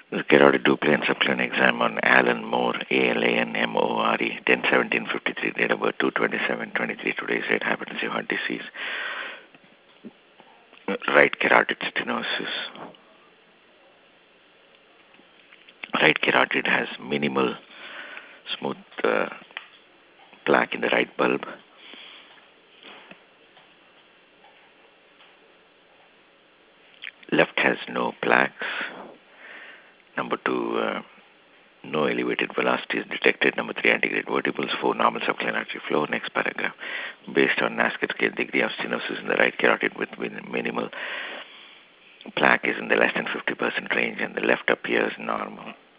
The carotid Doppler and subclinical exam on Alan Moore, Alanmore, 10/17/53, date of birth 2/27/23. Today's date, hypertensive heart disease, right carotid stenosis. Right carotid has minimal smooth plaque in the right bulb. Left has no plaques. Number two, no elevated velocity is detected. Number three, antegrade vertebrals. Four, normal subclinical artery flow. Next paragraph. Based on NASCAR scale, degree of stenosis in the right carotid with minimal plaque is in the less than 50% range, and the left appears normal.